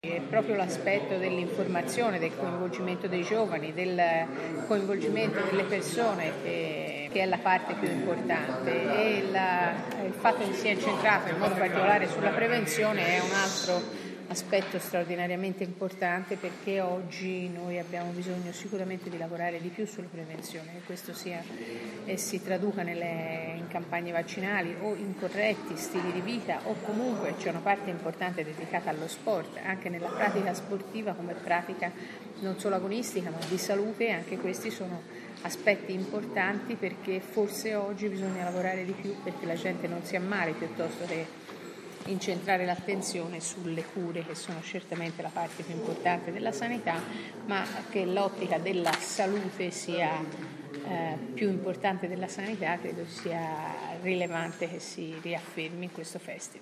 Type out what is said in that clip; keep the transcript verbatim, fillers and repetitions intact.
È proprio l'aspetto dell'informazione, del coinvolgimento dei giovani, del coinvolgimento delle persone che, che è la parte più importante, e la, il fatto che sia incentrato in modo particolare sulla prevenzione è un altro aspetto straordinariamente importante, perché oggi noi abbiamo bisogno sicuramente di lavorare di più sulla prevenzione, che questo sia e si traduca nelle, in campagne vaccinali o in corretti stili di vita, o comunque c'è una parte importante dedicata allo sport, anche nella pratica sportiva come pratica non solo agonistica ma di salute. Anche questi sono aspetti importanti, perché forse oggi bisogna lavorare di più perché la gente non si ammali, piuttosto che incentrare l'attenzione sulle cure, che sono certamente la parte più importante della sanità, ma che l'ottica della salute sia eh, più importante della sanità credo sia rilevante che si riaffermi in questo festival.